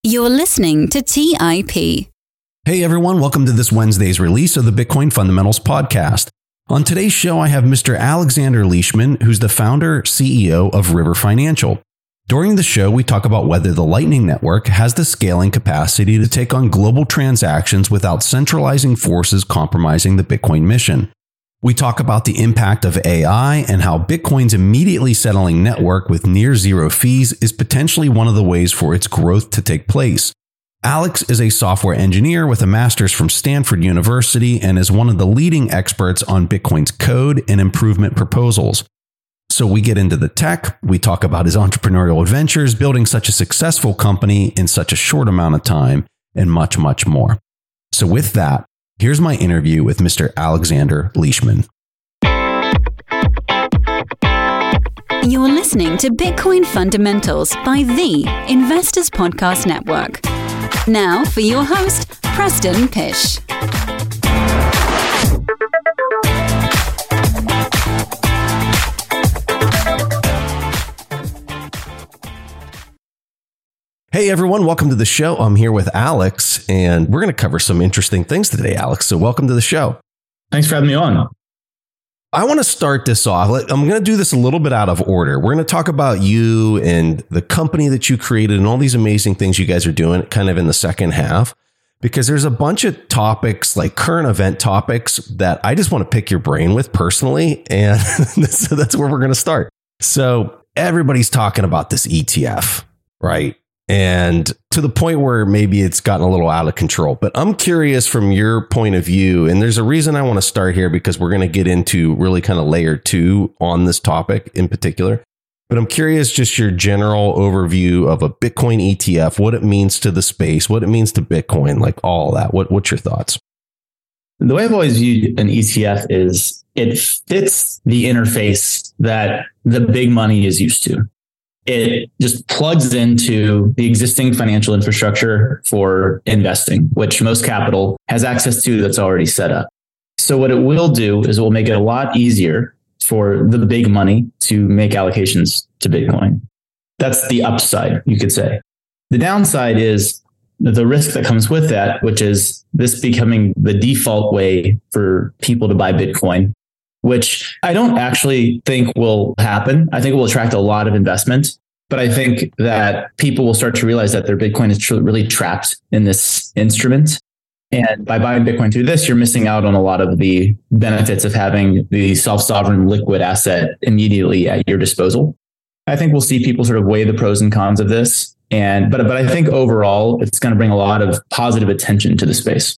You're listening to TIP. Hey everyone, welcome to this Wednesday's release of the Bitcoin Fundamentals podcast. On today's show, I have Mr. Alexander Leishman, who's the founder, CEO of River Financial. During the show, we talk about whether the Lightning Network has the scaling capacity to take on global transactions without centralizing forces compromising the Bitcoin mission. We talk about the impact of AI and how Bitcoin's immediately settling network with near zero fees is potentially one of the ways for its growth to take place. Alex is a software engineer with a master's from Stanford University and is one of the leading experts on Bitcoin's code and improvement proposals. So we get into the tech, we talk about his entrepreneurial adventures, building such a successful company in such a short amount of time, and much, much more. So with that, here's my interview with Mr. Alexander Leishman. You're listening to Bitcoin Fundamentals by the Investors Podcast Network. Now for your host, Preston Pysh. Hey everyone, welcome to the show. I'm here with Alex, and we're going to cover some interesting things today, Alex. So welcome to the show. Thanks for having me on. I want to start this off. I'm going to do this a little bit out of order. We're going to talk about you and the company that you created and all these amazing things you guys are doing kind of in the second half, because there's a bunch of topics, like current event topics, that I just want to pick your brain with personally. And so that's where we're going to start. So everybody's talking about this ETF, right? And to the point where maybe it's gotten a little out of control. But I'm curious from your point of view, and there's a reason I want to start here because we're going to get into really kind of layer 2 on this topic in particular. But I'm curious just your general overview of a Bitcoin ETF, what it means to the space, what it means to Bitcoin, like all that. What's your thoughts? The way I've always viewed an ETF is it fits the interface that the big money is used to. It just plugs into the existing financial infrastructure for investing, which most capital has access to that's already set up. So what it will do is it will make it a lot easier for the big money to make allocations to Bitcoin. That's the upside, you could say. The downside is the risk that comes with that, which is this becoming the default way for people to buy Bitcoin, which I don't actually think will happen. I think it will attract a lot of investment, but I think that people will start to realize that their Bitcoin is really trapped in this instrument. And by buying Bitcoin through this, you're missing out on a lot of the benefits of having the self-sovereign liquid asset immediately at your disposal. I think we'll see people sort of weigh the pros and cons of this. But I think overall, it's going to bring a lot of positive attention to the space.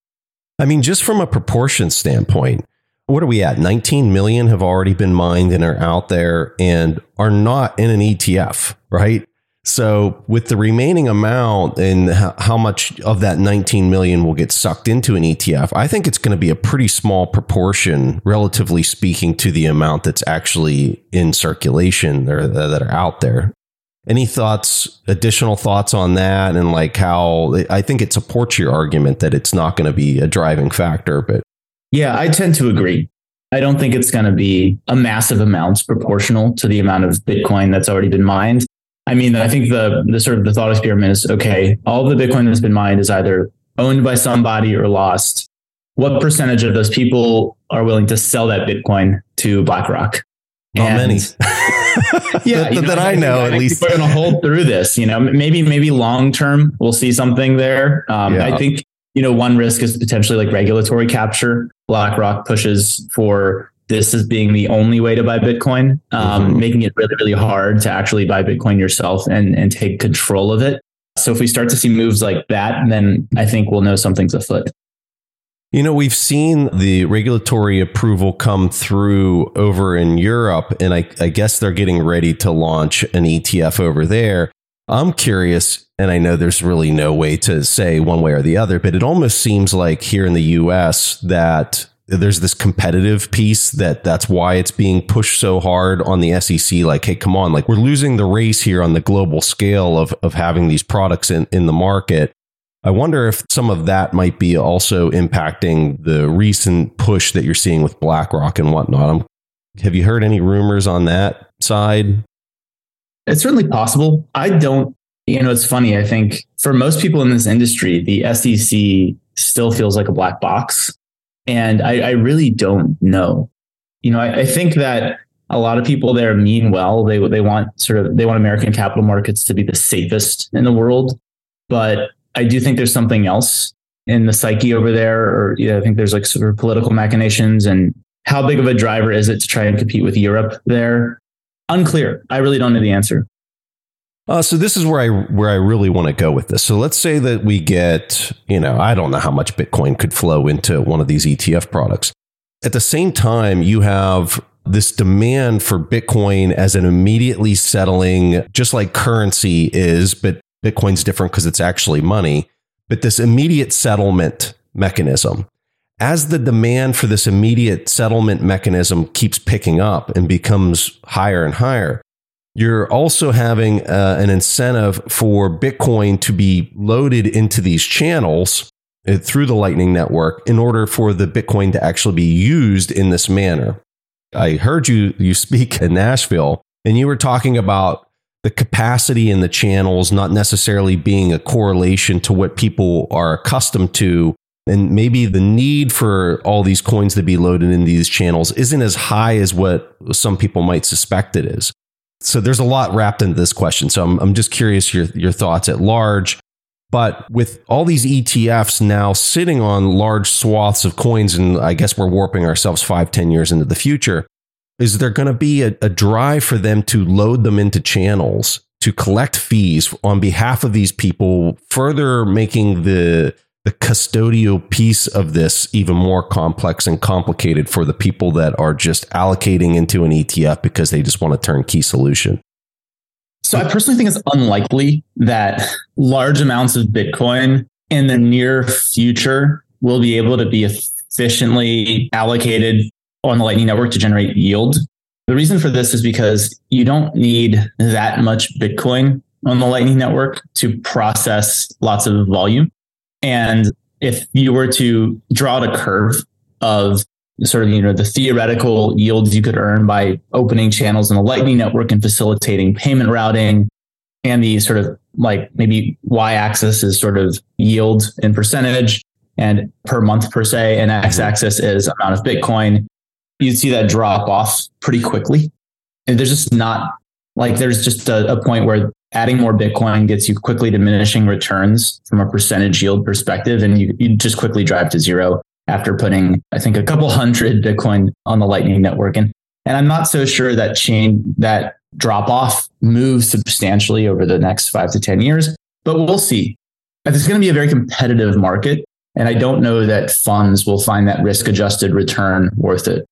I mean, just from a proportion standpoint, what are we at? 19 million have already been mined and are out there and are not in an ETF, right? So with the remaining amount and how much of that 19 million will get sucked into an ETF, I think it's going to be a pretty small proportion, relatively speaking, to the amount that's actually in circulation or that are out there. Any thoughts, additional thoughts on that? And like how I think it supports your argument that it's not going to be a driving factor, but yeah, I tend to agree. I don't think it's going to be a massive amount proportional to the amount of Bitcoin that's already been mined. I mean, I think the sort of the thought experiment is, okay, all the Bitcoin that's been mined is either owned by somebody or lost. What percentage of those people are willing to sell that Bitcoin to BlackRock? Not many. Yeah, that I know, at least. We're going to hold through this. Maybe long term we'll see something there. I think one risk is potentially like regulatory capture. BlackRock pushes for this as being the only way to buy Bitcoin, making it really, really hard to actually buy Bitcoin yourself and take control of it. So if we start to see moves like that, then I think we'll know something's afoot. We've seen the regulatory approval come through over in Europe, and I guess they're getting ready to launch an ETF over there. I'm curious, and I know there's really no way to say one way or the other, but it almost seems like here in the US that there's this competitive piece that's why it's being pushed so hard on the SEC. Like, hey, come on, like we're losing the race here on the global scale of having these products in the market. I wonder if some of that might be also impacting the recent push that you're seeing with BlackRock and whatnot. Have you heard any rumors on that side? It's certainly possible. I don't It's funny. I think for most people in this industry, the SEC still feels like a black box. And I really don't know. I think that a lot of people there mean well. They want American capital markets to be the safest in the world. But I do think there's something else in the psyche over there. Or I think there's like sort of political machinations, and how big of a driver is it to try and compete with Europe there? Unclear. I really don't know the answer. So this is where I really want to go with this. So let's say that we get, I don't know how much Bitcoin could flow into one of these ETF products. At the same time, you have this demand for Bitcoin as an immediately settling, just like currency is, but Bitcoin's different because it's actually money, but this immediate settlement mechanism. As the demand for this immediate settlement mechanism keeps picking up and becomes higher and higher, you're also having an incentive for Bitcoin to be loaded into these channels through the Lightning Network in order for the Bitcoin to actually be used in this manner. I heard you speak in Nashville, and you were talking about the capacity in the channels not necessarily being a correlation to what people are accustomed to. And maybe the need for all these coins to be loaded in these channels isn't as high as what some people might suspect it is. So there's a lot wrapped into this question. So I'm just curious your thoughts at large. But with all these ETFs now sitting on large swaths of coins, and I guess we're warping ourselves 5-10 years into the future, is there going to be a drive for them to load them into channels to collect fees on behalf of these people, further making the custodial piece of this even more complex and complicated for the people that are just allocating into an ETF because they just want a turnkey solution? So I personally think it's unlikely that large amounts of Bitcoin in the near future will be able to be efficiently allocated on the Lightning Network to generate yield. The reason for this is because you don't need that much Bitcoin on the Lightning Network to process lots of volume. And if you were to draw out a curve of sort of, the theoretical yields you could earn by opening channels in the Lightning Network and facilitating payment routing, and the sort of like maybe y-axis is sort of yield in percentage and per month per se, and x-axis is amount of Bitcoin, you'd see that drop off pretty quickly. And there's just not there's just a point where adding more Bitcoin gets you quickly diminishing returns from a percentage yield perspective. And you just quickly drive to zero after putting, I think, a couple hundred Bitcoin on the Lightning Network. And I'm not so sure that drop off moves substantially over the next 5 to 10 years, but we'll see. It's going to be a very competitive market. And I don't know that funds will find that risk adjusted return worth it.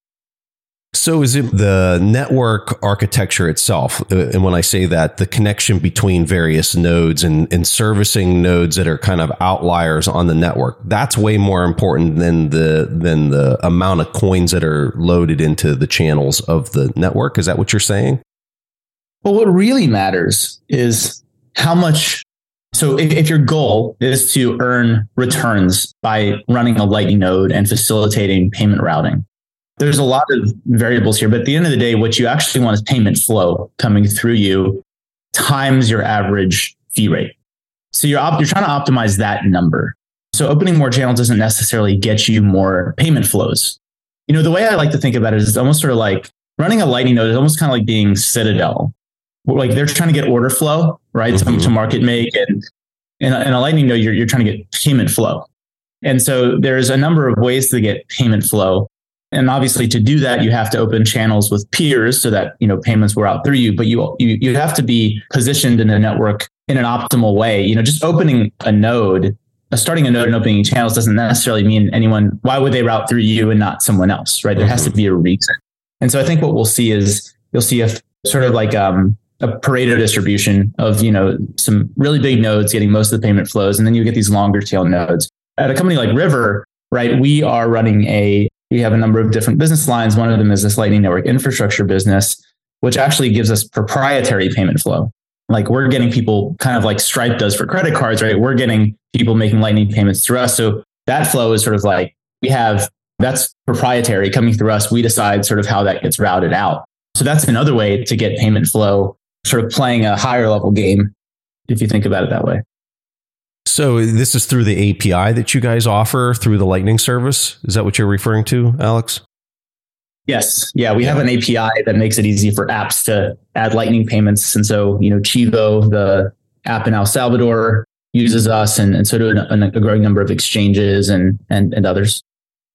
So is it the network architecture itself? And when I say that, the connection between various nodes and servicing nodes that are kind of outliers on the network, that's way more important than the amount of coins that are loaded into the channels of the network. Is that what you're saying? Well, what really matters is how much. So if your goal is to earn returns by running a Lightning node and facilitating payment routing, there's a lot of variables here, but at the end of the day, what you actually want is payment flow coming through you times your average fee rate. So you're trying to optimize that number. So opening more channels doesn't necessarily get you more payment flows. The way I like to think about it is it's almost sort of like running a Lightning node is almost kind of like being Citadel. Like they're trying to get order flow, right? Mm-hmm. To market make, and in a Lightning node, you're trying to get payment flow. And so there's a number of ways to get payment flow. And obviously to do that, you have to open channels with peers so that, payments were out through you, but you have to be positioned in the network in an optimal way. Just opening a node, starting a node and opening channels doesn't necessarily mean anyone, why would they route through you and not someone else, right? There has to be a reason. And so I think what we'll see is you'll see a sort of like a Pareto distribution of, some really big nodes getting most of the payment flows. And then you get these longer tail nodes. At a company like River, right, we have a number of different business lines. One of them is this Lightning Network infrastructure business, which actually gives us proprietary payment flow. Like we're getting people kind of like Stripe does for credit cards, right? We're getting people making Lightning payments through us. So that flow is sort of like that's proprietary coming through us. We decide sort of how that gets routed out. So that's another way to get payment flow, sort of playing a higher level game. if you think about it that way. So this is through the API that you guys offer through the Lightning service? Is that what you're referring to, Alex? Yes. Yeah. We have an API that makes it easy for apps to add Lightning payments. And so, Chivo, the app in El Salvador, uses us, and so do a growing number of exchanges and others.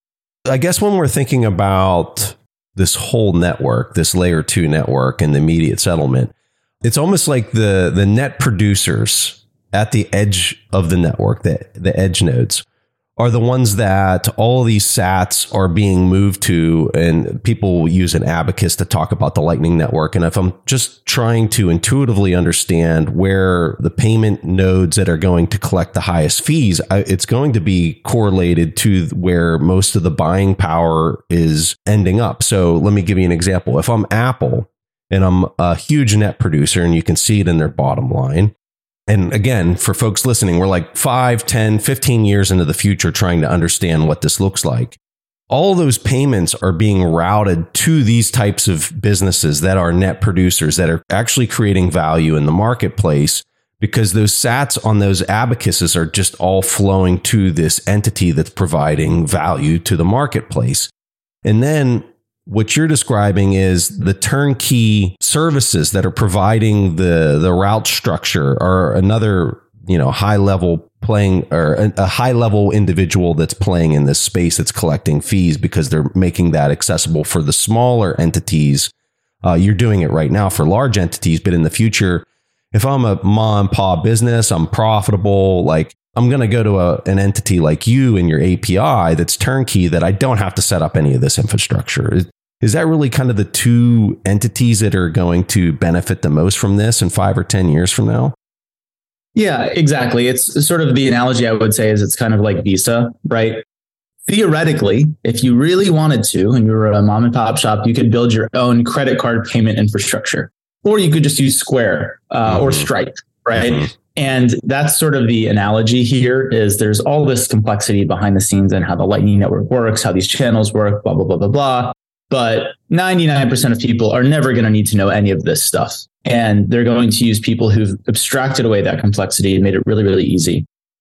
I guess when we're thinking about this whole network, this layer 2 network and the immediate settlement, it's almost like the net producers at the edge of the network, the edge nodes, are the ones that all of these sats are being moved to, and people use an abacus to talk about the Lightning Network. And if I'm just trying to intuitively understand where the payment nodes that are going to collect the highest fees, it's going to be correlated to where most of the buying power is ending up. So let me give you an example. If I'm Apple and I'm a huge net producer, and you can see it in their bottom line, and again, for folks listening, we're like 5, 10, 15 years into the future trying to understand what this looks like. All those payments are being routed to these types of businesses that are net producers that are actually creating value in the marketplace, because those sats on those abacuses are just all flowing to this entity that's providing value to the marketplace. And then what you're describing is the turnkey services that are providing the route structure, or another, high level playing, or a high level individual that's playing in this space that's collecting fees because they're making that accessible for the smaller entities. You're doing it right now for large entities, but in the future, if I'm a mom and pop business, I'm profitable, like I'm going to go to an entity like you and your API that's turnkey, that I don't have to set up any of this infrastructure. Is that really kind of the two entities that are going to benefit the most from this in 5 or 10 years from now? Yeah, exactly. It's sort of the analogy I would say is it's kind of like Visa, right? Theoretically, if you really wanted to, and you were a mom and pop shop, you could build your own credit card payment infrastructure, or you could just use Square or Stripe, right? Mm-hmm. And that's sort of the analogy here, is there's all this complexity behind the scenes and how the Lightning Network works, how these channels work, blah, blah, blah, blah, blah. But 99% of people are never going to need to know any of this stuff. And they're going to use people who've abstracted away that complexity and made it really, really easy.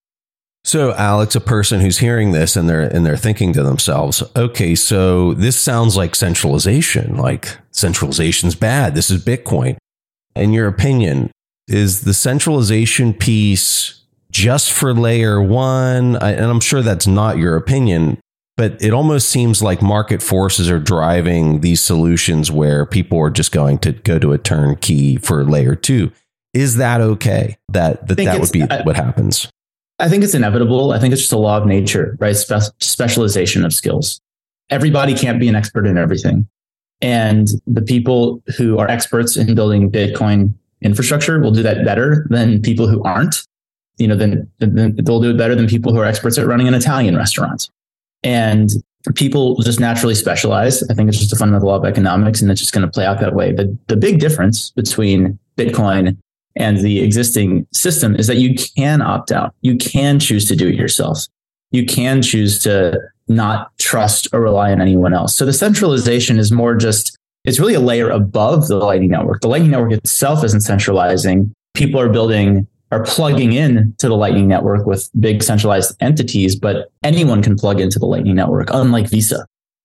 So, Alex, a person who's hearing this and they're thinking to themselves, okay, so this sounds like centralization, like centralization's bad. This is Bitcoin. In your opinion, is the centralization piece just for layer 1? And I'm sure that's not your opinion, but it almost seems like market forces are driving these solutions where people are just going to go to a turnkey for layer 2. Is that okay? That would be what happens? I think it's inevitable. I think it's just a law of nature, right? Specialization of skills. Everybody can't be an expert in everything. And the people who are experts in building Bitcoin infrastructure will do that better than people who aren't. Then they'll do it better than people who are experts at running an Italian restaurant. And people just naturally specialize. I think it's just a fundamental law of economics, and it's just going to play out that way. The big difference between Bitcoin and the existing system is that you can opt out. You can choose to do it yourself. You can choose to not trust or rely on anyone else. So the centralization is more just, it's really a layer above the Lightning Network. The Lightning Network itself isn't centralizing. People are plugging in to the Lightning Network with big centralized entities, but anyone can plug into the Lightning Network, unlike Visa.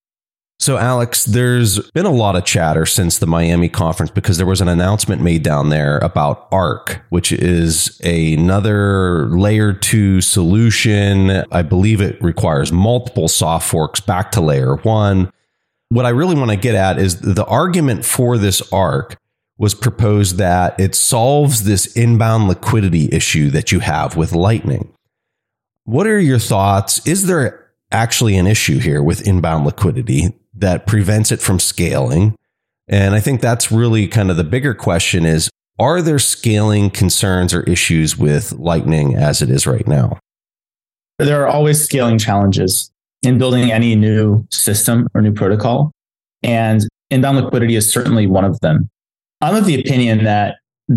So, Alex, there's been a lot of chatter since the Miami conference because there was an announcement made down there about Arc, which is another layer 2 solution. I believe it requires multiple soft forks back to layer 1. What I really want to get at is the argument for this Arc was proposed that it solves this inbound liquidity issue that you have with Lightning. What are your thoughts? Is there actually an issue here with inbound liquidity that prevents it from scaling? And I think that's really kind of the bigger question is, are there scaling concerns or issues with Lightning as it is right now? There are always scaling challenges in building any new system or new protocol. And inbound liquidity is certainly one of them. I'm of the opinion that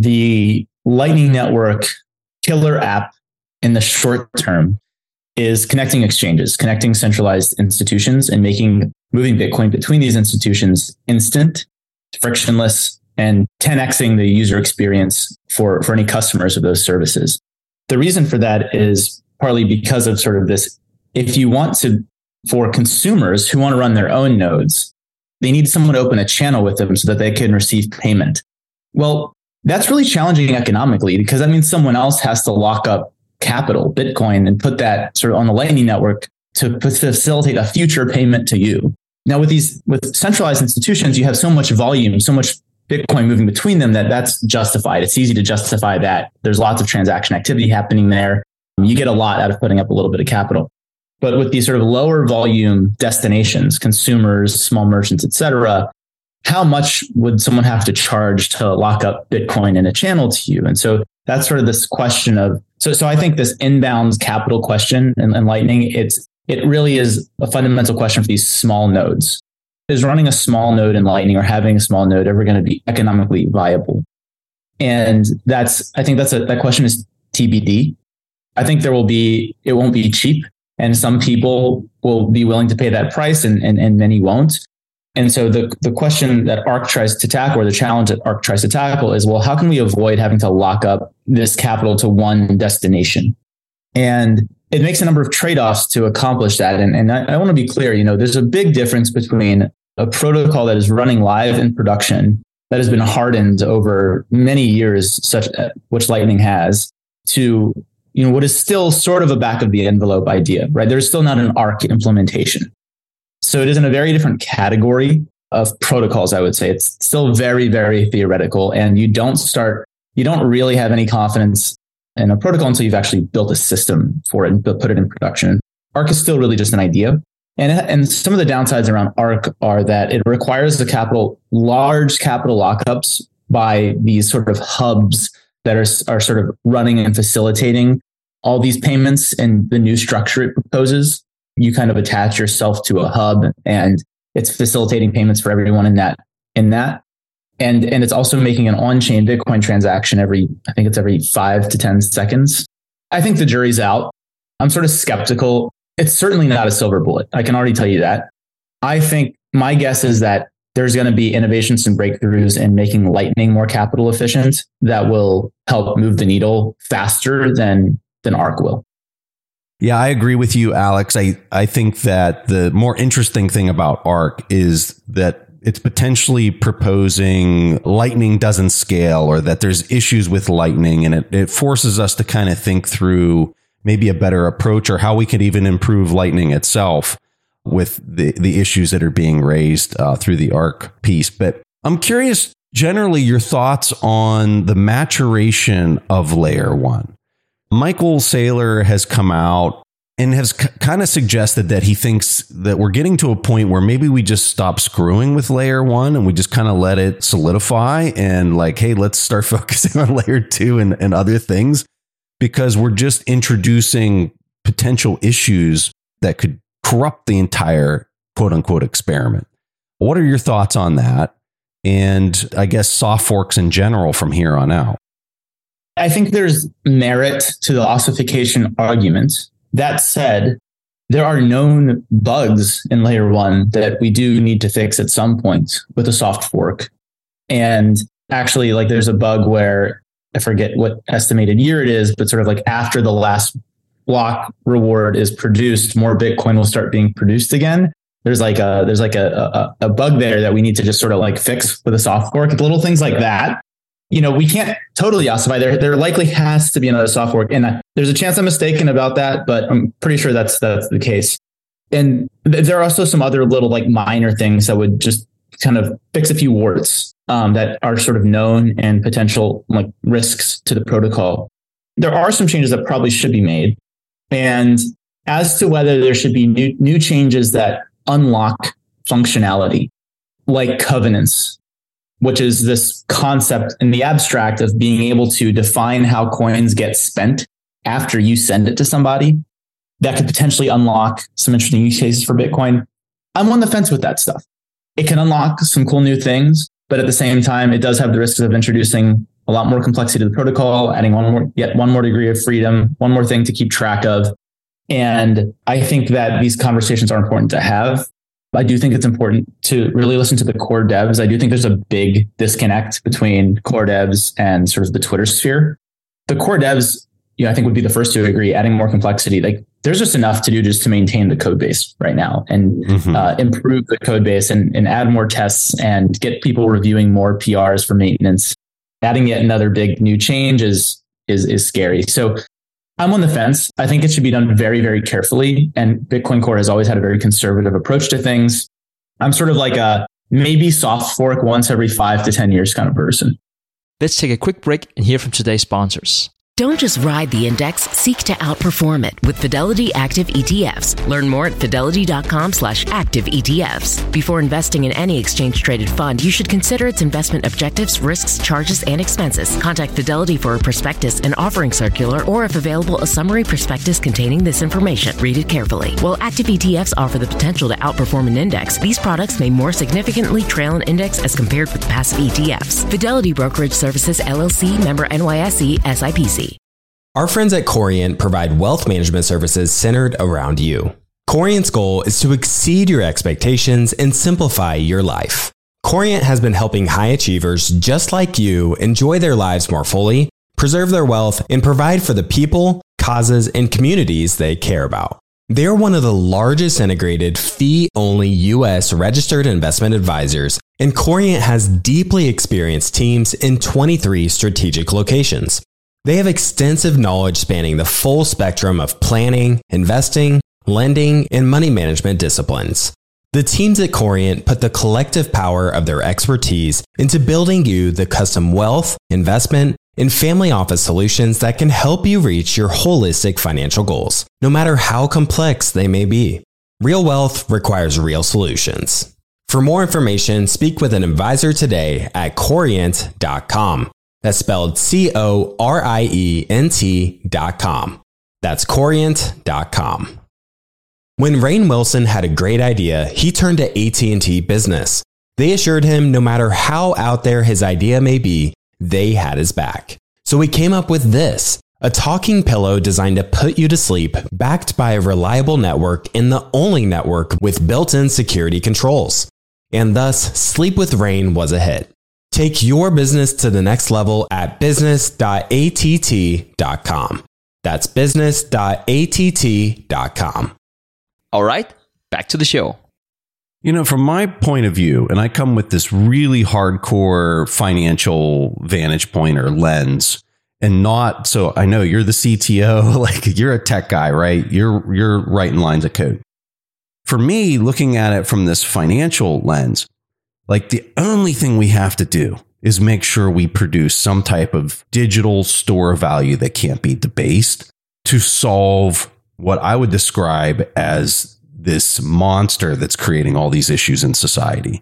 the Lightning Network killer app in the short term is connecting exchanges, connecting centralized institutions, and moving Bitcoin between these institutions instant, frictionless, and 10xing the user experience for any customers of those services. The reason for that is partly because of sort of this, if you want to, for consumers who want to run their own nodes, they need someone to open a channel with them so that they can receive payment. Well, that's really challenging economically because that means someone else has to lock up capital, Bitcoin, and put that sort of on the Lightning Network to facilitate a future payment to you. Now, with centralized institutions, you have so much volume, so much Bitcoin moving between them that's justified. It's easy to justify that. There's lots of transaction activity happening there. You get a lot out of putting up a little bit of capital. But with these sort of lower volume destinations, consumers, small merchants, et cetera, how much would someone have to charge to lock up Bitcoin in a channel to you? And so that's sort of this question of, so I think this inbound capital question in Lightning, it really is a fundamental question for these small nodes. Is running a small node in Lightning or having a small node ever going to be economically viable? And I think that question is TBD. I think it won't be cheap. And some people will be willing to pay that price and many won't. And so the question that ARK tries to tackle, or the challenge that ARK tries to tackle is, well, how can we avoid having to lock up this capital to one destination? And it makes a number of trade-offs to accomplish that. And I want to be clear, there's a big difference between a protocol that is running live in production that has been hardened over many years, which Lightning has, to what is still sort of a back of the envelope idea, right? There's still not an ARK implementation. So it is in a very different category of protocols, I would say. It's still very, very theoretical. And you don't really have any confidence in a protocol until you've actually built a system for it and put it in production. ARK is still really just an idea. And some of the downsides around ARK are that it requires large capital lockups by these sort of hubs that are sort of running and facilitating all these payments and the new structure it proposes. You kind of attach yourself to a hub and it's facilitating payments for everyone in that. And it's also making an on-chain Bitcoin transaction every 5 to 10 seconds. I think the jury's out. I'm sort of skeptical. It's certainly not a silver bullet. I can already tell you that. I think my guess is that there's going to be innovations and breakthroughs in making Lightning more capital efficient that will help move the needle faster than ARK will. Yeah, I agree with you, Alex. I think that the more interesting thing about ARK is that it's potentially proposing Lightning doesn't scale, or that there's issues with Lightning, and it forces us to kind of think through maybe a better approach or how we could even improve Lightning itself with the issues that are being raised through the ARK piece. But I'm curious, generally, your thoughts on the maturation of Layer 1. Michael Saylor has come out and has kind of suggested that he thinks that we're getting to a point where maybe we just stop screwing with Layer 1 and we just kind of let it solidify and hey, let's start focusing on Layer 2 and other things, because we're just introducing potential issues that could corrupt the entire quote unquote experiment. What are your thoughts on that? And I guess soft forks in general from here on out. I think there's merit to the ossification argument. That said, there are known bugs in Layer 1 that we do need to fix at some point with a soft fork. And actually, there's a bug where I forget what estimated year it is, but sort of after the last block reward is produced, more Bitcoin will start being produced again. There's a bug there that we need to just sort of fix with a soft fork. Little things like that. We can't totally ossify. There likely has to be another soft fork. And there's a chance I'm mistaken about that, but I'm pretty sure that's the case. And there are also some other little minor things that would just kind of fix a few warts that are sort of known and potential risks to the protocol. There are some changes that probably should be made. And as to whether there should be new changes that unlock functionality, like covenants, which is this concept in the abstract of being able to define how coins get spent after you send it to somebody, that could potentially unlock some interesting use cases for Bitcoin. I'm on the fence with that stuff. It can unlock some cool new things, but at the same time, it does have the risks of introducing a lot more complexity to the protocol, adding one more degree of freedom, one more thing to keep track of. And I think that these conversations are important to have. I do think it's important to really listen to the core devs. I do think there's a big disconnect between core devs and sort of the Twitter sphere. The core devs, I think would be the first to agree, adding more complexity. Like there's just enough to do just to maintain the code base right now and improve the code base and add more tests and get people reviewing more PRs for maintenance. Adding yet another big new change is scary. So I'm on the fence. I think it should be done very, very carefully. And Bitcoin Core has always had a very conservative approach to things. I'm sort of like a maybe soft fork once every 5 to 10 years kind of person. Let's take a quick break and hear from today's sponsors. Don't just ride the index, seek to outperform it with Fidelity Active ETFs. Learn more at fidelity.com/active ETFs. Before investing in any exchange-traded fund, you should consider its investment objectives, risks, charges, and expenses. Contact Fidelity for a prospectus, an offering circular, or if available, a summary prospectus containing this information. Read it carefully. While active ETFs offer the potential to outperform an index, these products may more significantly trail an index as compared with passive ETFs. Fidelity Brokerage Services, LLC, member NYSE, SIPC. Our friends at Corient provide wealth management services centered around you. Corient's goal is to exceed your expectations and simplify your life. Corient has been helping high achievers just like you enjoy their lives more fully, preserve their wealth, and provide for the people, causes, and communities they care about. They're one of the largest integrated fee-only U.S. registered investment advisors, and Corient has deeply experienced teams in 23 strategic locations. They have extensive knowledge spanning the full spectrum of planning, investing, lending, and money management disciplines. The teams at Corient put the collective power of their expertise into building you the custom wealth, investment, and family office solutions that can help you reach your holistic financial goals, no matter how complex they may be. Real wealth requires real solutions. For more information, speak with an advisor today at Corient.com. That's spelled Corient.com. That's Corient.com. When Rainn Wilson had a great idea, he turned to AT&T Business. They assured him no matter how out there his idea may be, they had his back. So he came up with this, a talking pillow designed to put you to sleep, backed by a reliable network and the only network with built-in security controls. And thus, Sleep with Rainn was a hit. Take your business to the next level at business.att.com. That's business.att.com. All right, back to the show. From my point of view, and I come with this really hardcore financial vantage point or lens, and not so I know you're the CTO, like you're a tech guy, right? You're writing lines of code. For me, looking at it from this financial lens, like the only thing we have to do is make sure we produce some type of digital store of value that can't be debased to solve what I would describe as this monster that's creating all these issues in society.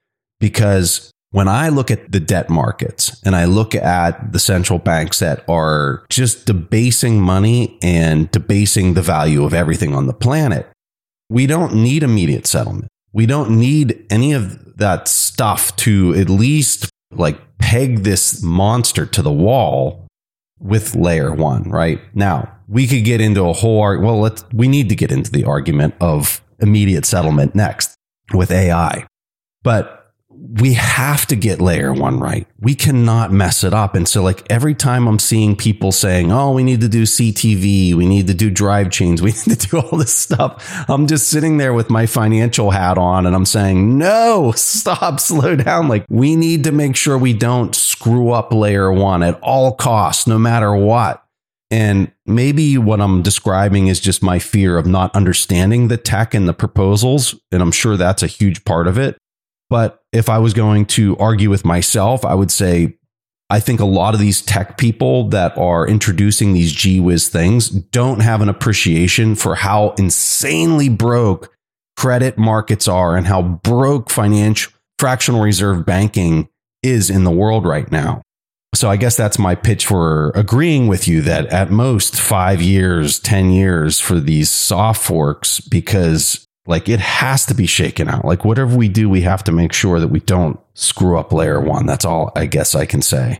Because when I look at the debt markets and I look at the central banks that are just debasing money and debasing the value of everything on the planet, we don't need immediate settlement. We don't need any of that stuff to at least peg this monster to the wall with layer one, right? Now, we could get into a whole, we need to get into the argument of immediate settlement next with AI. But we have to get layer one right. We cannot mess it up. And so every time I'm seeing people saying, oh, we need to do CTV, we need to do drive chains, we need to do all this stuff, I'm just sitting there with my financial hat on and I'm saying, no, stop, slow down. We need to make sure we don't screw up layer one at all costs, no matter what. And maybe what I'm describing is just my fear of not understanding the tech and the proposals. And I'm sure that's a huge part of it. But if I was going to argue with myself, I would say, I think a lot of these tech people that are introducing these gee whiz things don't have an appreciation for how insanely broke credit markets are and how broke financial fractional reserve banking is in the world right now. So I guess that's my pitch for agreeing with you that at most 5 years, 10 years for these soft forks, because it has to be shaken out. Whatever we do, we have to make sure that we don't screw up layer one. That's all I guess I can say.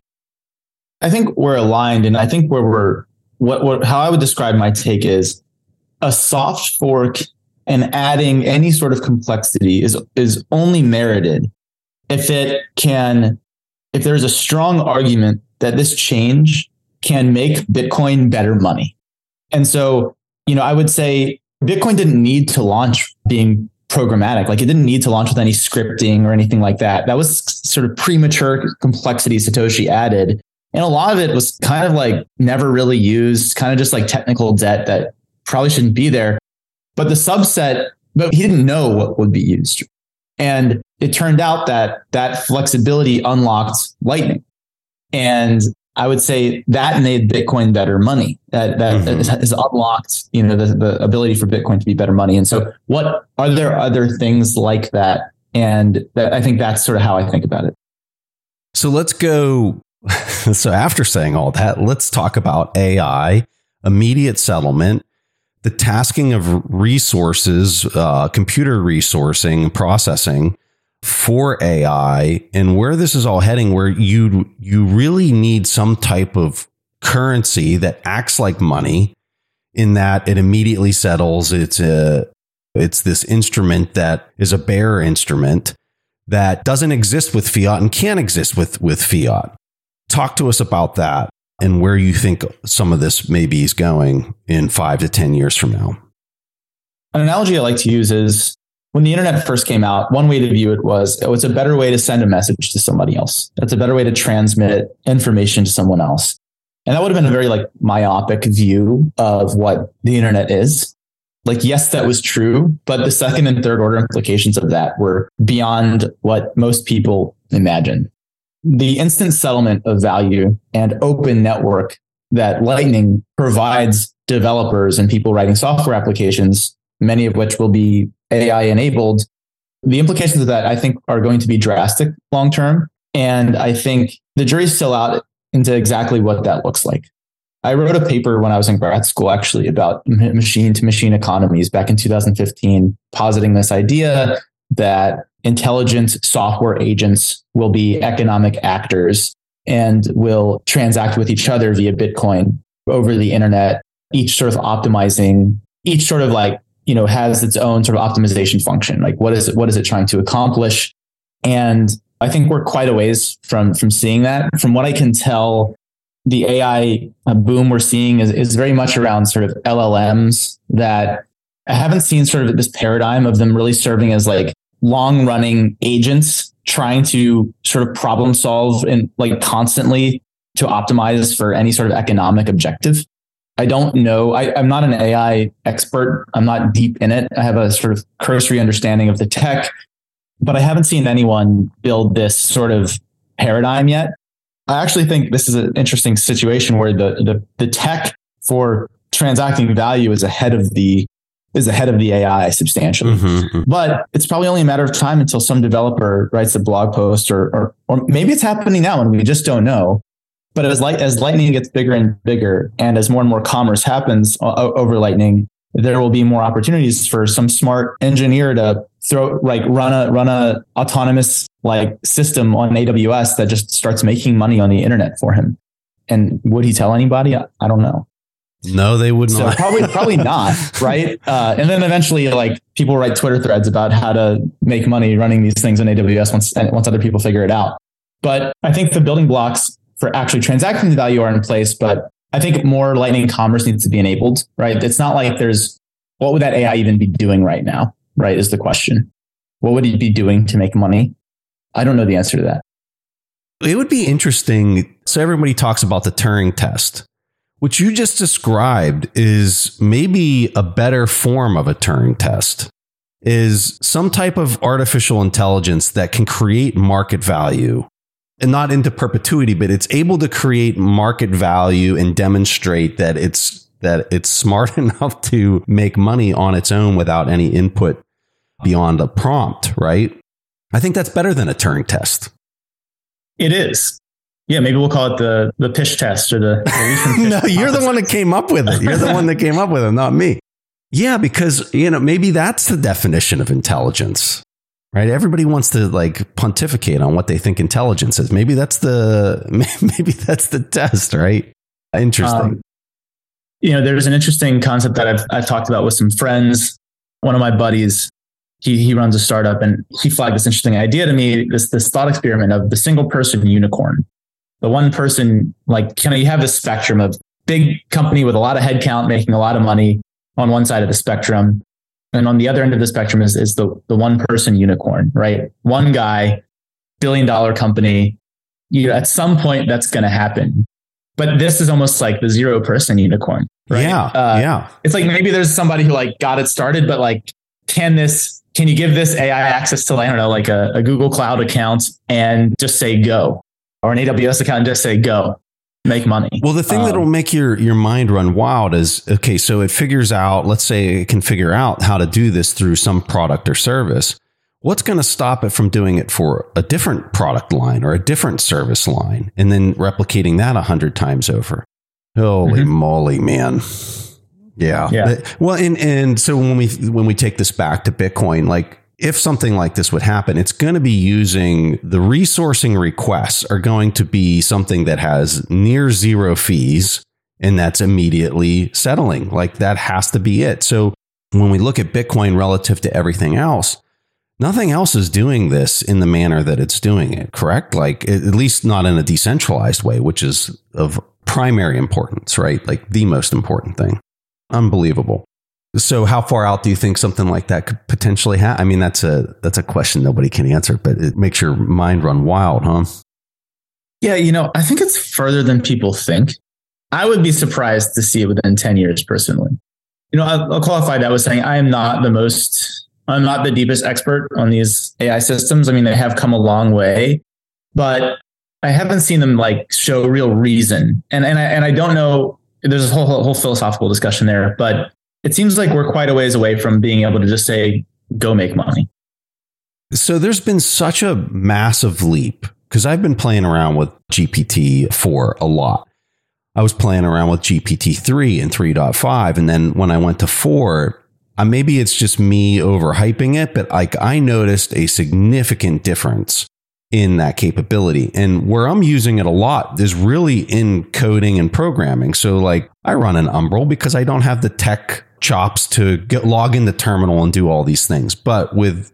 I think we're aligned. And I think how I would describe my take is a soft fork and adding any sort of complexity is only merited if there's a strong argument that this change can make Bitcoin better money. And so, I would say Bitcoin didn't need to launch being programmatic. Like, it didn't need to launch with any scripting or anything like that. That was sort of premature complexity Satoshi added. And a lot of it was kind of like never really used, kind of just like technical debt that probably shouldn't be there. But but he didn't know what would be used. And it turned out that flexibility unlocked Lightning. And I would say that made Bitcoin better money. That has unlocked, the ability for Bitcoin to be better money. And so are there other things like that? And I think that's sort of how I think about it. So let's go. So after saying all that, let's talk about AI, immediate settlement, the tasking of resources, computer resourcing, processing for AI, and where this is all heading, where you really need some type of currency that acts like money in that it immediately settles. It's this instrument that is a bearer instrument that doesn't exist with fiat and can't exist with fiat. Talk to us about that and where you think some of this maybe is going in 5 to 10 years from now. An analogy I like to use is when the internet first came out, one way to view it was, it's a better way to send a message to somebody else. It's a better way to transmit information to someone else. And that would have been a very myopic view of what the internet is. Yes, that was true, but the second and third order implications of that were beyond what most people imagine. The instant settlement of value and open network that Lightning provides developers and people writing software applications, many of which will be AI enabled, the implications of that, I think, are going to be drastic long term. And I think the jury's still out into exactly what that looks like. I wrote a paper when I was in grad school, actually, about machine to machine economies back in 2015, positing this idea that intelligent software agents will be economic actors and will transact with each other via Bitcoin over the internet, each sort of optimizing, each sort of has its own sort of optimization function. What is it trying to accomplish? And I think we're quite a ways from seeing that. From what I can tell, the AI boom we're seeing is very much around sort of LLMs that I haven't seen sort of this paradigm of them really serving as long running agents trying to sort of problem solve and constantly to optimize for any sort of economic objective. I don't know. I'm not an AI expert. I'm not deep in it. I have a sort of cursory understanding of the tech, but I haven't seen anyone build this sort of paradigm yet. I actually think this is an interesting situation where the tech for transacting value is ahead of the AI substantially. Mm-hmm. But it's probably only a matter of time until some developer writes a blog post or maybe it's happening now and we just don't know. But as Lightning gets bigger and bigger, and as more and more commerce happens over Lightning, there will be more opportunities for some smart engineer to run a autonomous system on AWS that just starts making money on the internet for him. And would he tell anybody? I don't know. No, they would not. So probably not, right? And then eventually, people write Twitter threads about how to make money running these things on AWS once other people figure it out. But I think the building blocks for actually transacting the value are in place, but I think more Lightning commerce needs to be enabled, right? It's not like what would that AI even be doing right now, right? Is the question. What would it be doing to make money? I don't know the answer to that. It would be interesting. So everybody talks about the Turing test. What you just described is maybe a better form of a Turing test, is some type of artificial intelligence that can create market value. And not into perpetuity, but it's able to create market value and demonstrate that it's smart enough to make money on its own without any input beyond a prompt, right? I think that's better than a Turing test. It is. Yeah, maybe we'll call it the PISH test or the No, you're the one that came up with it. You're the one that came up with it, not me. Yeah, because maybe that's the definition of intelligence. Right. Everybody wants to pontificate on what they think intelligence is. Maybe that's the test. Right. Interesting. There's an interesting concept that I've talked about with some friends one of my buddies, he runs a startup, and he flagged this interesting idea to me, this thought experiment of the single person unicorn. The one person, like, you have this spectrum of big company with a lot of headcount making a lot of money on one side of the spectrum. And on the other end of the spectrum is the one person unicorn, right? One guy, $1 billion company. At some point that's going to happen. But this is almost like the 0 person unicorn, right? Yeah. It's like maybe there's somebody who like got it started, but like, can you give this AI access to, I don't know, like a Google Cloud account and just say go, or an AWS account and just say go, make money? Well, the thing that'll make your mind run wild is, okay, so it figures out, let's say it can figure out how to do this through some product or service. What's going to stop it from doing it for a different product line or a different service line and then replicating that 100 times over? Holy moly, man. Yeah. Well, and so when we take this back to Bitcoin, like if something like this would happen, it's going to be using the resourcing requests are going to be something that has near 0 fees, and that's immediately settling. Like that has to be it. So when we look at Bitcoin relative to everything else, nothing else is doing this in the manner that it's doing it, correct? Like at least not in a decentralized way, which is of primary importance, right? Like the most important thing. Unbelievable. So how far out do you think something like that could potentially happen? I mean, that's a question nobody can answer, but it makes your mind run wild, huh? Yeah, I think it's further than people think. I would be surprised to see it within 10 years personally. I'll qualify that with saying I'm not the deepest expert on these AI systems. I mean, they have come a long way, but I haven't seen them like show real reason. And I don't know, there's a whole philosophical discussion there, but it seems like we're quite a ways away from being able to just say, go make money. So there's been such a massive leap because I've been playing around with GPT-4 a lot. I was playing around with GPT-3 and 3.5. And then when I went to 4, maybe it's just me overhyping it, but like I noticed a significant difference in that capability. And where I'm using it a lot is really in coding and programming. So like I run an Umbrel because I don't have the tech chops to log in the terminal and do all these things. But with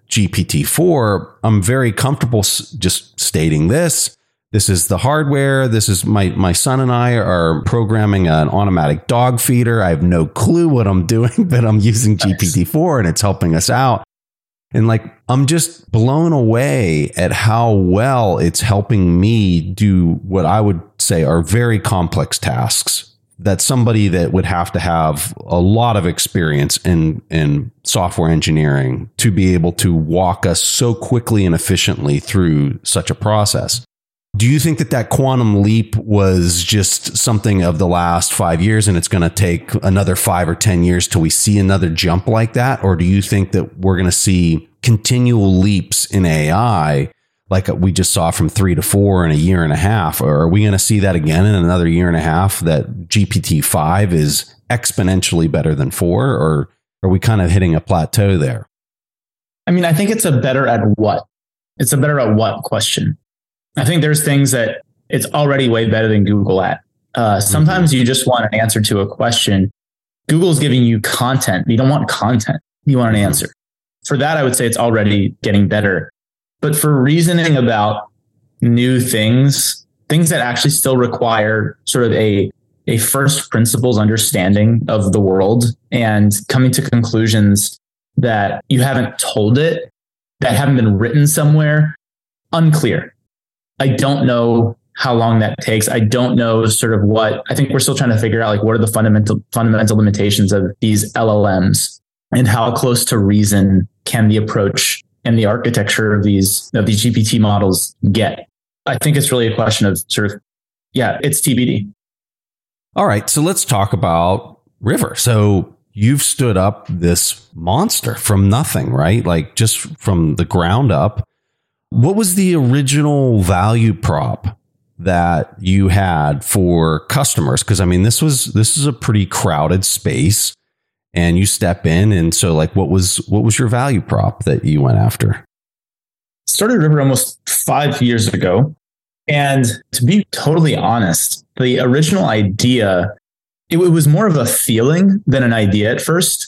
GPT-4, I'm very comfortable just stating this. This is the hardware. This is my son and I are programming an automatic dog feeder. I have no clue what I'm doing, but I'm using GPT-4 and it's helping us out. And like, I'm just blown away at how well it's helping me do what I would say are very complex tasks that somebody that would have to have a lot of experience in software engineering to be able to walk us so quickly and efficiently through such a process. Do you think that quantum leap was just something of the last 5 years and it's going to take another 5 or 10 years till we see another jump like that? Or do you think that we're going to see continual leaps in AI like we just saw from 3 to 4 in a year and a half? Or are we going to see that again in another year and a half, that GPT-5 is exponentially better than 4? Or are we kind of hitting a plateau there? I mean, I think it's a better at what? It's a better at what question. I think there's things that it's already way better than Google at. Sometimes you just want an answer to a question. Google's giving you content. You don't want content. You want an answer. For that, I would say it's already getting better. But for reasoning about new things that actually still require sort of a first principles understanding of the world and coming to conclusions that you haven't told it, that haven't been written somewhere, unclear. I don't know how long that takes. I don't know sort of what, I think we're still trying to figure out, like, what are the fundamental limitations of these LLMs and how close to reason can the approach and the architecture of these GPT models get. I think it's really a question of sort of, it's TBD. All right. So let's talk about River. So you've stood up this monster from nothing, right? Like just from the ground up. What was the original value prop that you had for customers? Because I mean, this is a pretty crowded space, and you step in, and so like, what was your value prop that you went after? Started River almost 5 years ago, and to be totally honest, the original idea, it was more of a feeling than an idea at first.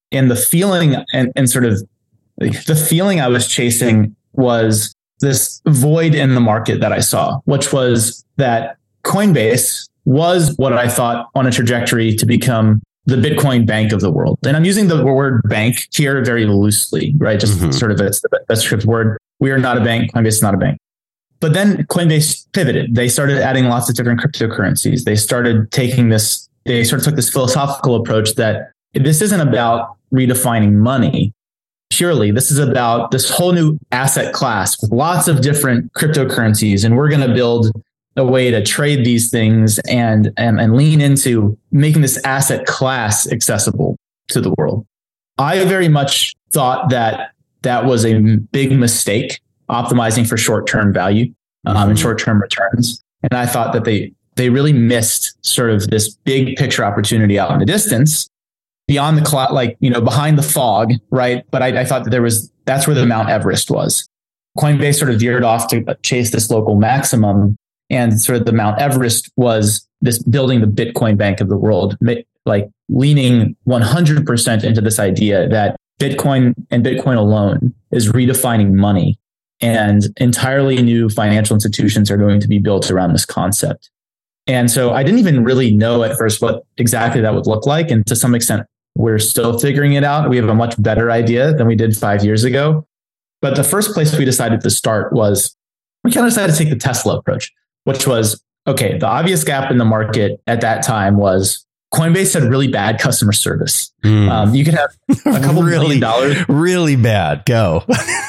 And the feeling and sort of the feeling I was chasing was this void in the market that I saw, which was that Coinbase was what I thought on a trajectory to become the Bitcoin bank of the world. And I'm using the word bank here very loosely, right? Just sort of it's the best script word. We are not a bank. Coinbase is not a bank. But then Coinbase pivoted. They started adding lots of different cryptocurrencies. They started taking this, they sort of took this philosophical approach that this isn't about redefining money purely. This is about this whole new asset class with lots of different cryptocurrencies. And we're going to build a way to trade these things and lean into making this asset class accessible to the world. I very much thought that that was a big mistake, optimizing for short-term value and short-term returns. And I thought that they really missed sort of this big picture opportunity out in the distance, beyond the cloud, like, behind the fog, right? But I thought that that's where the Mount Everest was. Coinbase sort of veered off to chase this local maximum. And sort of the Mount Everest was this building the Bitcoin bank of the world, like leaning 100% into this idea that Bitcoin and Bitcoin alone is redefining money, and entirely new financial institutions are going to be built around this concept. And so I didn't even really know at first what exactly that would look like. And to some extent, we're still figuring it out. We have a much better idea than we did 5 years ago. But the first place we decided to start was we kind of decided to take the Tesla approach, which was, okay, the obvious gap in the market at that time was Coinbase had really bad customer service. You could have a couple $1 million. Really bad. Go.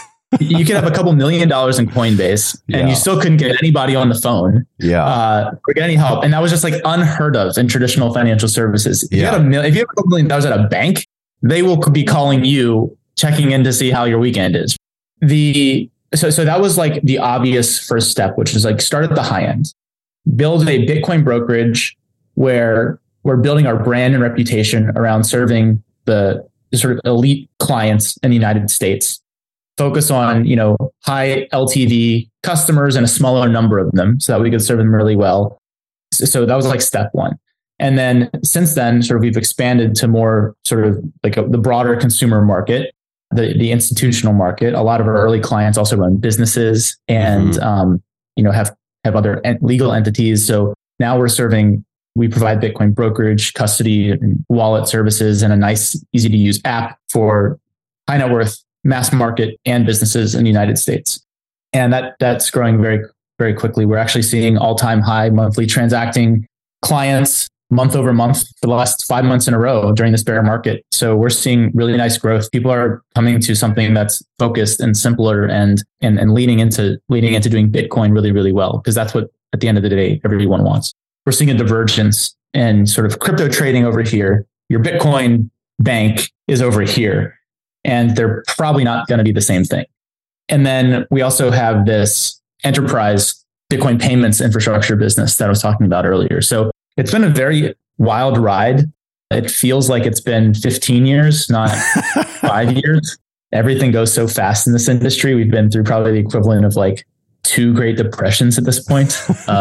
You could have a couple $1 million in Coinbase and you still couldn't get anybody on the phone. Or get any help. And that was just like unheard of in traditional financial services. If you have a couple $1 million at a bank, they will be calling you, checking in to see how your weekend is. So that was like the obvious first step, which is like start at the high end, build a Bitcoin brokerage where we're building our brand and reputation around serving the sort of elite clients in the United States. Focus on, high LTV customers and a smaller number of them so that we could serve them really well. So that was like step one. And then since then, sort of we've expanded to more sort of like the broader consumer market, the institutional market. A lot of our early clients also run businesses and, have other legal entities. So now we provide Bitcoin brokerage, custody, and wallet services, and a nice, easy to use app for high net worth, mass market, and businesses in the United States. And that's growing very, very quickly. We're actually seeing all-time high monthly transacting clients month over month for the last 5 months in a row during this bear market. So we're seeing really nice growth. People are coming to something that's focused and simpler and leaning into doing Bitcoin really, really well, because that's what, at the end of the day, everyone wants. We're seeing a divergence in sort of crypto trading over here. Your Bitcoin bank is over here, and they're probably not going to be the same thing. And then we also have this enterprise Bitcoin payments infrastructure business that I was talking about earlier. So it's been a very wild ride. It feels like it's been 15 years, not 5 years. Everything goes so fast in this industry. We've been through probably the equivalent of like 2 Great Depressions at this point.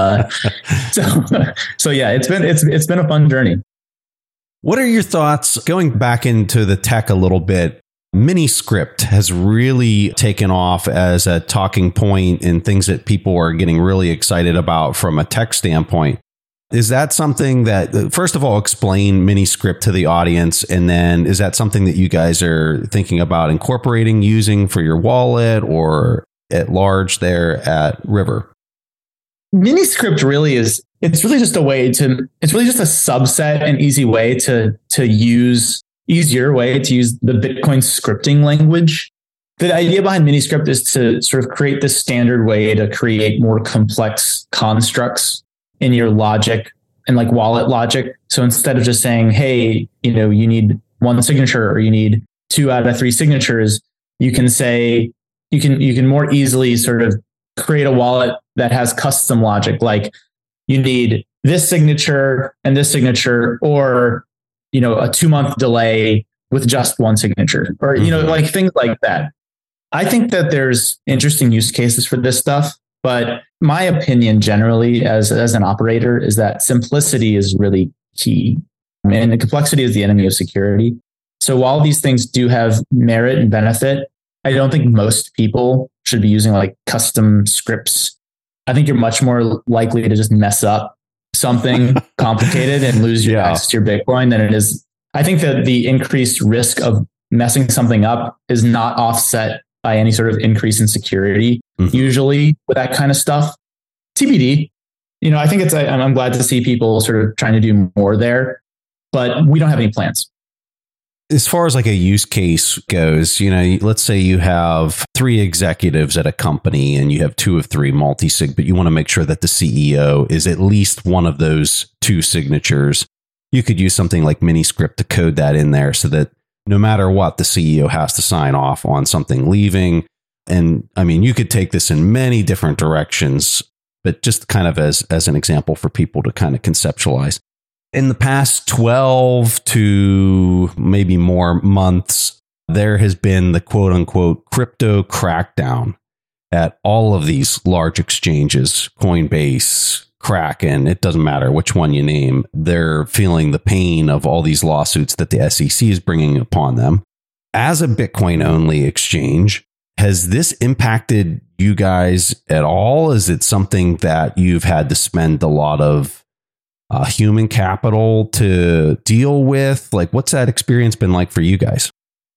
So yeah, it's been a fun journey. What are your thoughts going back into the tech a little bit? Miniscript has really taken off as a talking point and things that people are getting really excited about from a tech standpoint. Is that something that, first of all, explain Miniscript to the audience? And then is that something that you guys are thinking about incorporating, using for your wallet or at large there at River? Miniscript really is, it's really just a subset and easier way to use the Bitcoin scripting language. The idea behind Miniscript is to sort of create this standard way to create more complex constructs in your logic and like wallet logic. So instead of just saying, hey, you need 1 signature or you need 2 out of 3 signatures, you can say, you can more easily sort of create a wallet that has custom logic. Like you need this signature and this signature, or, a 2-month delay with just 1 signature, or, like things like that. I think that there's interesting use cases for this stuff. But my opinion generally as an operator is that simplicity is really key. And complexity is the enemy of security. So while these things do have merit and benefit, I don't think most people should be using like custom scripts. I think you're much more likely to just mess up something complicated and lose your access to your Bitcoin than it is. I think that the increased risk of messing something up is not offset by any sort of increase in security, usually with that kind of stuff. TBD. I think I'm glad to see people sort of trying to do more there, but we don't have any plans. As far as like a use case goes, let's say you have 3 executives at a company and you have 2 of 3 multi-sig, but you want to make sure that the CEO is at least one of those 2 signatures. You could use something like Miniscript to code that in there so that no matter what, the CEO has to sign off on something leaving. And I mean, you could take this in many different directions, but just kind of as an example for people to kind of conceptualize. In the past 12 to maybe more months, there has been the quote unquote crypto crackdown at all of these large exchanges, Coinbase, Kraken, it doesn't matter which one you name. They're feeling the pain of all these lawsuits that the SEC is bringing upon them. As a Bitcoin only exchange, has this impacted you guys at all? Is it something that you've had to spend a lot of human capital to deal with? Like, what's that experience been like for you guys?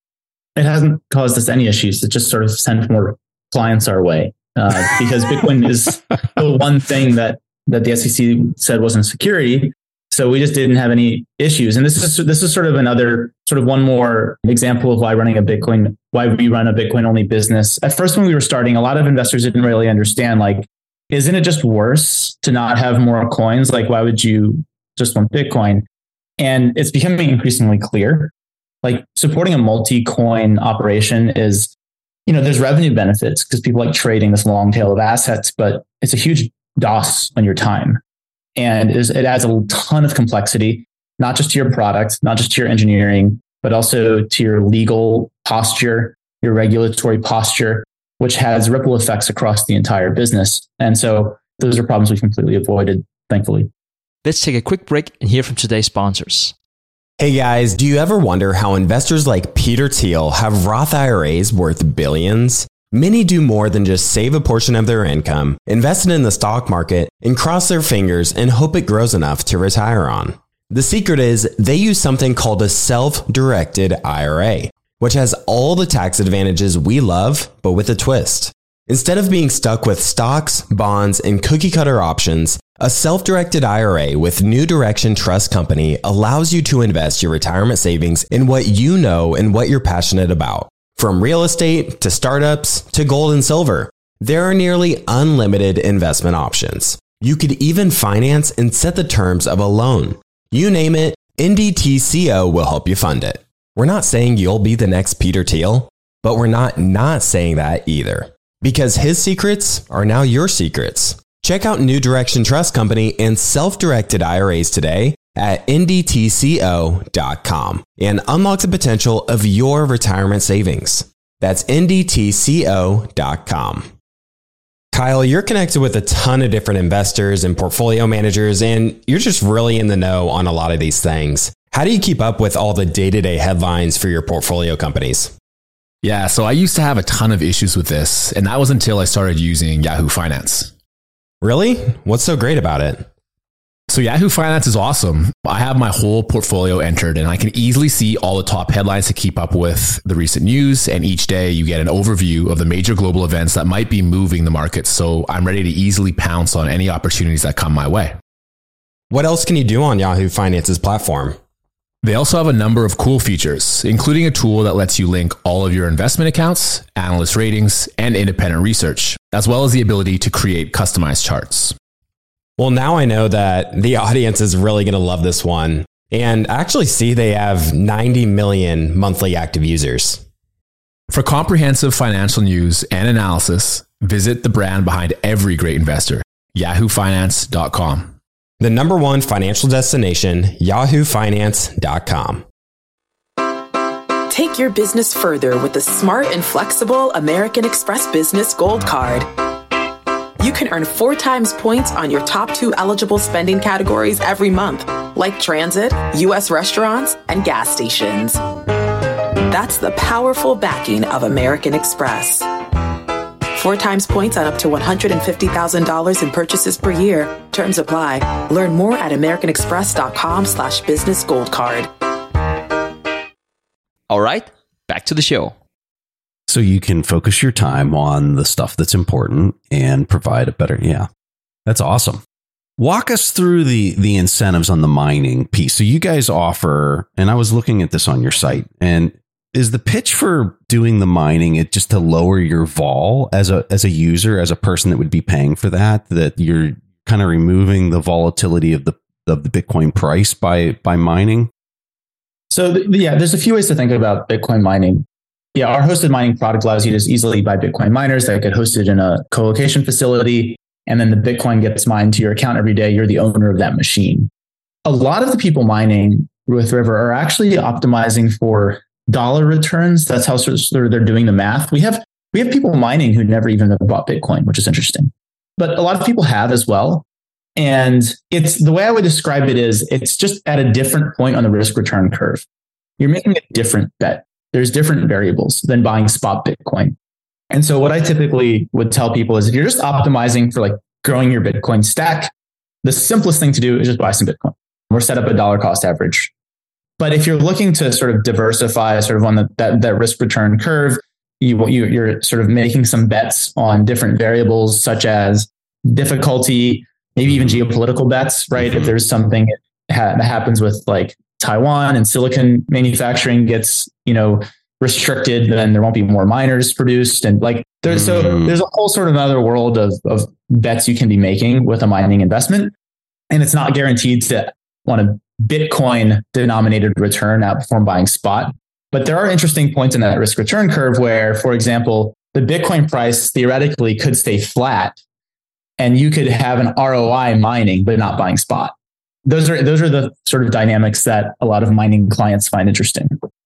It hasn't caused us any issues. It just sort of sent more clients our way because Bitcoin is the one thing that the SEC said wasn't security. So we just didn't have any issues. And this is sort of another one more example of why we run a Bitcoin only business. At first, when we were starting, a lot of investors didn't really understand, like, isn't it just worse to not have more coins? Like, why would you just want Bitcoin? And it's becoming increasingly clear. Like, supporting a multi-coin operation is, there's revenue benefits because people like trading this long tail of assets, but it's a huge DOS on your time. And it adds a ton of complexity, not just to your product, not just to your engineering, but also to your legal posture, your regulatory posture, which has ripple effects across the entire business. And so those are problems we've completely avoided, thankfully. Let's take a quick break and hear from today's sponsors. Hey guys, do you ever wonder how investors like Peter Thiel have Roth IRAs worth billions? Many do more than just save a portion of their income, invest it in the stock market, and cross their fingers and hope it grows enough to retire on. The secret is they use something called a self-directed IRA, which has all the tax advantages we love, but with a twist. Instead of being stuck with stocks, bonds, and cookie-cutter options, a self-directed IRA with New Direction Trust Company allows you to invest your retirement savings in what you know and what you're passionate about. From real estate to startups to gold and silver, there are nearly unlimited investment options. You could even finance and set the terms of a loan. You name it, NDTCO will help you fund it. We're not saying you'll be the next Peter Thiel, but we're not saying that either. Because his secrets are now your secrets. Check out New Direction Trust Company and self-directed IRAs today at ndtco.com and unlock the potential of your retirement savings. That's ndtco.com. Kyle, you're connected with a ton of different investors and portfolio managers, and you're just really in the know on a lot of these things. How do you keep up with all the day-to-day headlines for your portfolio companies? Yeah, so I used to have a ton of issues with this, and that was until I started using Yahoo Finance. Really? What's so great about it? So Yahoo Finance is awesome. I have my whole portfolio entered and I can easily see all the top headlines to keep up with the recent news. And each day you get an overview of the major global events that might be moving the market. So I'm ready to easily pounce on any opportunities that come my way. What else can you do on Yahoo Finance's platform? They also have a number of cool features, including a tool that lets you link all of your investment accounts, analyst ratings, and independent research, as well as the ability to create customized charts. Well, now I know that the audience is really going to love this one. And actually see they have 90 million monthly active users. For comprehensive financial news and analysis, visit the brand behind every great investor, yahoofinance.com. The number one financial destination, yahoofinance.com. Take your business further with the smart and flexible American Express Business Gold Card. You can earn 4 times points on your top 2 eligible spending categories every month, like transit, U.S. restaurants, and gas stations. That's the powerful backing of American Express. 4 times points on up to $150,000 in purchases per year. Terms apply. Learn more at americanexpress.com/business gold card. All right, back to the show. So you can focus your time on the stuff that's important and provide a better, that's awesome. Walk us through the incentives on the mining piece. So you guys offer, and I was looking at this on your site, and is the pitch for doing the mining it just to lower your vol as a user, as a person that would be paying for that you're kind of removing the volatility of the Bitcoin price by mining? So there's a few ways to think about Bitcoin mining. Yeah, our hosted mining product allows you to easily buy Bitcoin miners that get hosted in a co-location facility, and then the Bitcoin gets mined to your account every day. You're the owner of that machine. A lot of the people mining with River are actually optimizing for dollar returns. That's how they're doing the math. We have people mining who never even have bought Bitcoin, which is interesting. But a lot of people have as well. And it's the way I would describe it is it's just at a different point on the risk return curve. You're making a different bet. There's different variables than buying spot Bitcoin. And so what I typically would tell people is if you're just optimizing for like growing your Bitcoin stack, the simplest thing to do is just buy some Bitcoin or set up a dollar cost average. But if you're looking to sort of diversify sort of on that risk return curve, you're sort of making some bets on different variables such as difficulty, maybe even geopolitical bets, right? Mm-hmm. If there's something that happens with like Taiwan and silicon manufacturing gets, restricted, then there won't be more miners produced. And like there's a whole sort of other world of bets you can be making with a mining investment. And it's not guaranteed to want a Bitcoin denominated return outperform buying spot. But there are interesting points in that risk return curve where, for example, the Bitcoin price theoretically could stay flat and you could have an ROI mining, but not buying spot. Those are the sort of dynamics that a lot of mining clients find interesting.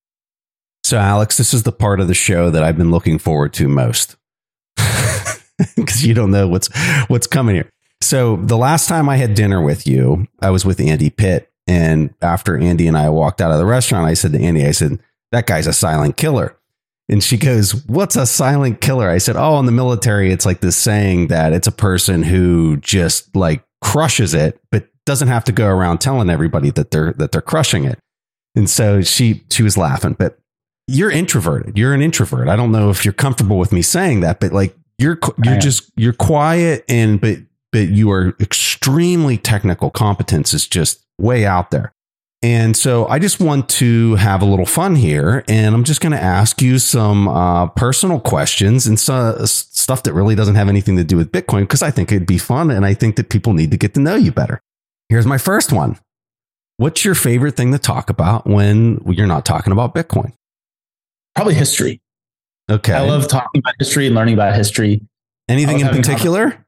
So Alex, this is the part of the show that I've been looking forward to most because you don't know what's coming here. So the last time I had dinner with you, I was with Andy Pitt. And after Andy and I walked out of the restaurant, I said to Andy, that guy's a silent killer. And she goes, what's a silent killer? I said, in the military, it's like this saying that it's a person who just like crushes it, but doesn't have to go around telling everybody that they're crushing it. And so she was laughing, but you're introverted. You're an introvert. I don't know if you're comfortable with me saying that, but like you're quiet but you are extremely technical. Competence is just way out there. And so I just want to have a little fun here. And I'm just going to ask you some personal questions and stuff that really doesn't have anything to do with Bitcoin, because I think it'd be fun. And I think that people need to get to know you better. Here's my first one. What's your favorite thing to talk about when you're not talking about Bitcoin? Probably history. Okay. I love talking about history and learning about history. Anything in particular?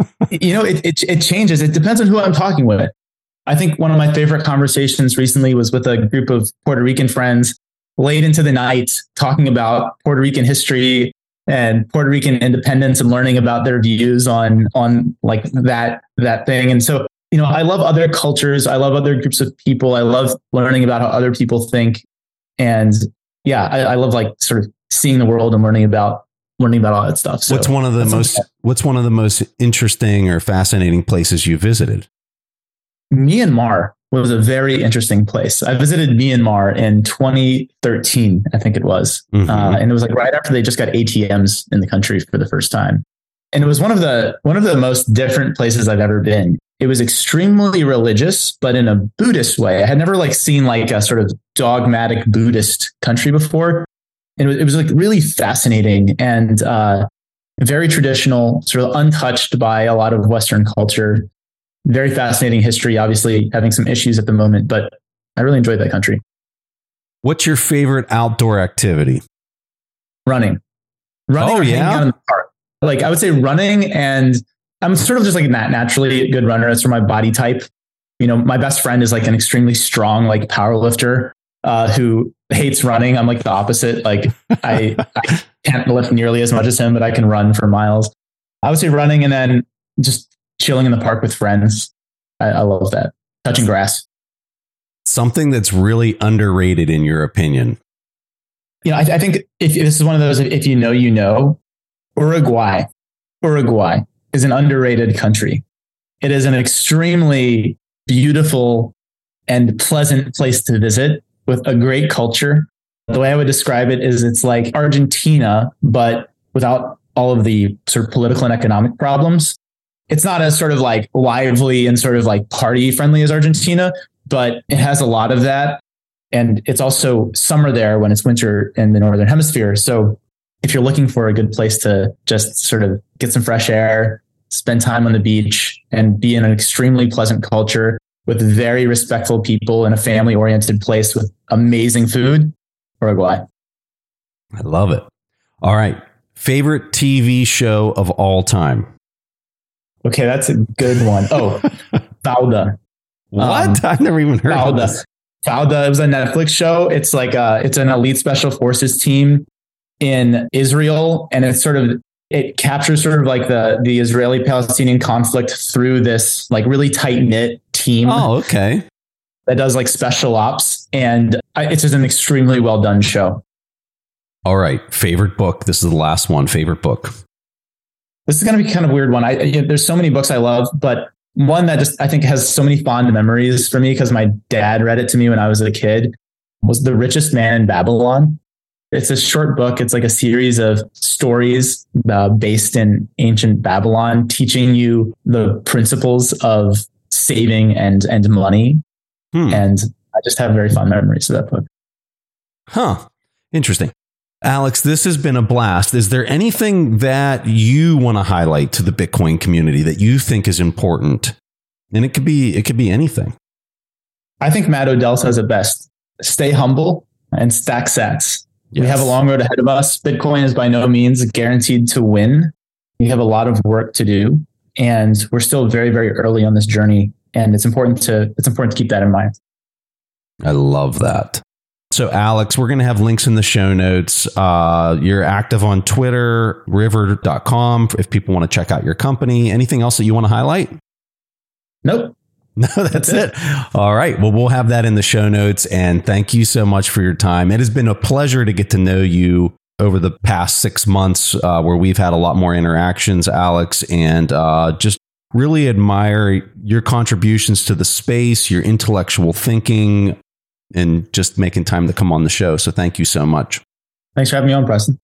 It changes. It depends on who I'm talking with. I think one of my favorite conversations recently was with a group of Puerto Rican friends late into the night talking about Puerto Rican history and Puerto Rican independence and learning about their views on like that thing. And so, I love other cultures. I love other groups of people. I love learning about how other people think. And I love like sort of seeing the world and learning about all that stuff. So what's one of the most interesting or fascinating places you visited? Myanmar was a very interesting place. I visited Myanmar in 2013, I think it was. Mm-hmm. And it was like right after they just got ATMs in the country for the first time. And it was one of the most different places I've ever been. It was extremely religious, but in a Buddhist way. I had never seen a sort of dogmatic Buddhist country before. And it was like really fascinating and very traditional, sort of untouched by a lot of Western culture. Very fascinating history, obviously having some issues at the moment, but I really enjoyed that country. What's your favorite outdoor activity? Running or hanging out in the park. Like I would say running, and I'm sort of just like naturally a good runner. That's for my body type. My best friend is like an extremely strong, like power lifter who hates running. I'm like the opposite. Like I can't lift nearly as much as him, but I can run for miles. I would say running, and then just chilling in the park with friends. I love that. Touching grass. Something that's really underrated in your opinion. I think if this is one of those, if you know, Uruguay is an underrated country. It is an extremely beautiful and pleasant place to visit with a great culture. The way I would describe it is it's like Argentina, but without all of the sort of political and economic problems. It's not as sort of like lively and sort of like party friendly as Argentina, but it has a lot of that. And it's also summer there when it's winter in the Northern Hemisphere. So if you're looking for a good place to just sort of get some fresh air, spend time on the beach, and be in an extremely pleasant culture with very respectful people in a family oriented place with amazing food, Uruguay. I love it. All right. Favorite TV show of all time? Okay, that's a good one. Oh, Fauda. What? I've never even heard of this. Fauda. It was a Netflix show. It's like it's an elite special forces team in Israel, and it captures sort of like the Israeli-Palestinian conflict through this like really tight-knit team. Oh, okay. That does like special ops, and it's just an extremely well done show. All right, favorite book. This is the last one. Favorite book. This is going to be kind of a weird one. There's so many books I love, but one that just I think has so many fond memories for me because my dad read it to me when I was a kid was The Richest Man in Babylon. It's a short book. It's like a series of stories based in ancient Babylon, teaching you the principles of saving and money. And I just have very fond memories of that book. Huh. Interesting. Alex, this has been a blast. Is there anything that you want to highlight to the Bitcoin community that you think is important? And it could be anything. I think Matt Odell says it best. Stay humble and stack sats. Yes. We have a long road ahead of us. Bitcoin is by no means guaranteed to win. We have a lot of work to do, and we're still very, very early on this journey. And it's important to keep that in mind. I love that. So, Alex, we're going to have links in the show notes. You're active on Twitter, river.com, if people want to check out your company. Anything else that you want to highlight? Nope. No, that's it. All right. Well, we'll have that in the show notes. And thank you so much for your time. It has been a pleasure to get to know you over the past 6 months where we've had a lot more interactions, Alex, and just really admire your contributions to the space, your intellectual thinking, and just making time to come on the show. So thank you so much. Thanks for having me on, Preston.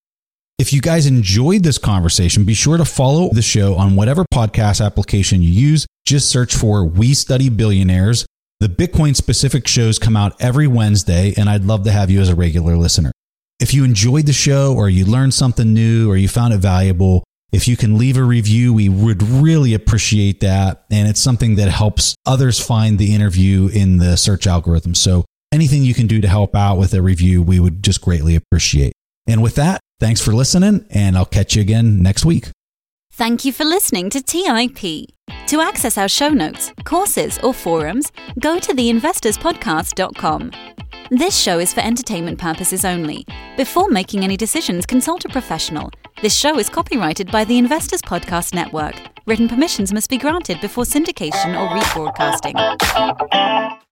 If you guys enjoyed this conversation, be sure to follow the show on whatever podcast application you use. Just search for We Study Billionaires. The Bitcoin specific shows come out every Wednesday, and I'd love to have you as a regular listener. If you enjoyed the show or you learned something new or you found it valuable, if you can leave a review, we would really appreciate that. And it's something that helps others find the interview in the search algorithm. So anything you can do to help out with a review, we would just greatly appreciate. And with that, thanks for listening, and I'll catch you again next week. Thank you for listening to TIP. To access our show notes, courses, or forums, go to theinvestorspodcast.com. This show is for entertainment purposes only. Before making any decisions, consult a professional. This show is copyrighted by the Investors Podcast Network. Written permissions must be granted before syndication or rebroadcasting.